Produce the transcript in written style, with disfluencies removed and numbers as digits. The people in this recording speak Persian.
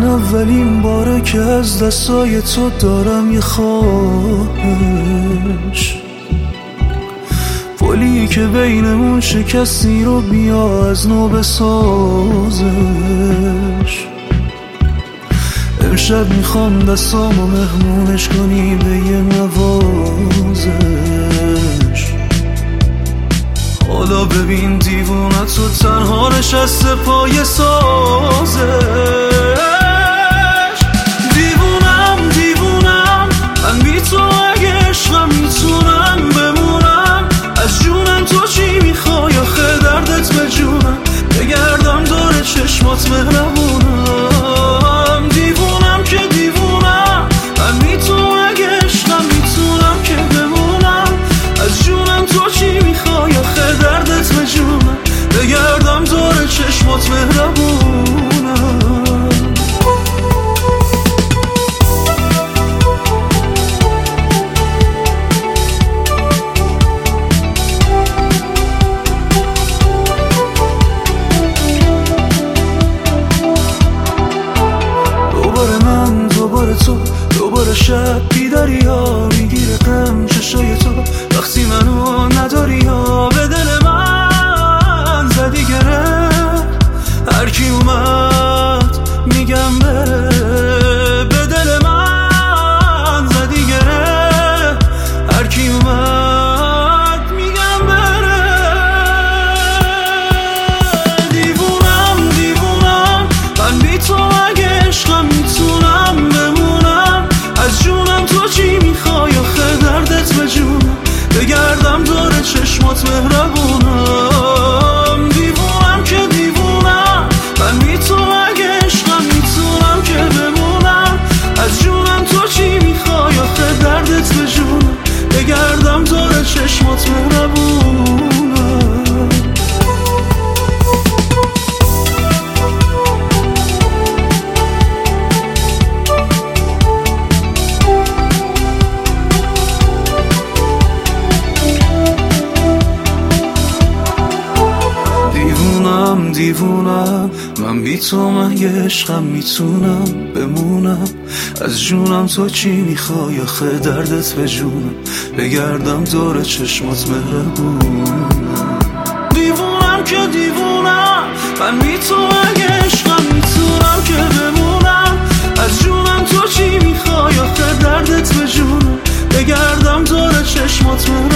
اولین باره که از دستای تو دارم یه خواهش، پلی که بینمون شکستی رو بیا از نو بسازش. امشب میخوام دستامو مهمونش کنی به یه نوازش. حالا ببین دیوونه تو تنها نشسته پای سازش. دیوونم من بی تو اگه عشقم میتونم بمونم. از جونم تو چی میخوای آخه دردت به جونم، بگردم دور چشمات مهربونم. دیوونم که دیوونم من بی تو اگه عشقم میتونم که بمونم. از جونم تو چی میخوای آخه دردت به جونم، بگردم دور چشمات مهربونم. دوباره تو دوباره شب بیداری ها میگیره غم چشای تو وقتی منو نداری ها. به دل من زدی گره هر کی اومد میگم بره. به دل من زدی گره هر کی اومد میگم بره. دیوونم من بی تو اگه عشقم میتونم بمونم. از جونم تو چی میخوای آخه دردت به جونم، بگردم دور چشمات مهربونم. دیوونم که دیوونم من بی تو اگه عشقم میتونم که بمونم. از جونم تو چی میخوای آخه دردت به جونم، بگردم دور چشمات مهربونم. دیوونم من بی تو من یه عشقم میتونم بمونم. از جونم تو چی میخوای آخه دردت به جونم، بگردم دور چشمات مهربونم. دیوونم که دیوونم من بی تو اگه عشقم میتونم که بمونم. از جونم تو چی میخوای آخه دردت به جونم، بگردم دور چشمات مهربونم.